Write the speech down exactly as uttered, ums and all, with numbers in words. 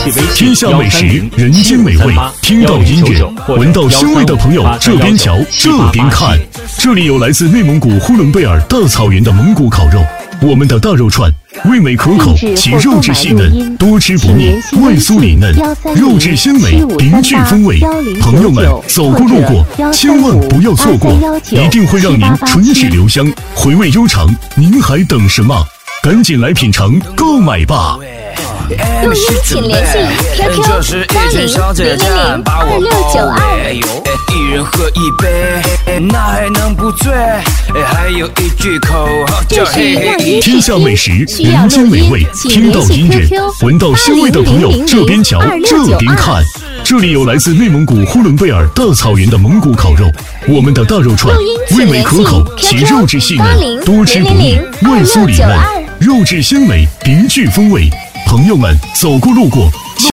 天下美食，人间美味，听到音乐，闻到香味的朋友，这边瞧，这边看，这里有来自内蒙古呼伦贝尔大草原的蒙古烤肉。我们的大肉串味美可口，其肉质细嫩，多吃不腻，外酥里嫩，肉质鲜美，别具风味。朋友们，走过路过，千万不要错过，一定会让您唇齿留香，回味悠长。您还等什么？赶紧来品尝，购买吧！ 录音请联系 Q Q 三零零零零二六九二。 一人喝一杯，那还能不醉？还有一句口号叫嘿嘿。 天下美食，人间美味，听到音乐，闻到香味的朋友，这边瞧，这边看。这里有来自内蒙古呼伦贝尔大草原的蒙古烤肉。我们的大肉串味美可口，其肉质细嫩，多吃不腻，外酥里嫩，肉质鲜美，别具风味。朋友们，走过路过，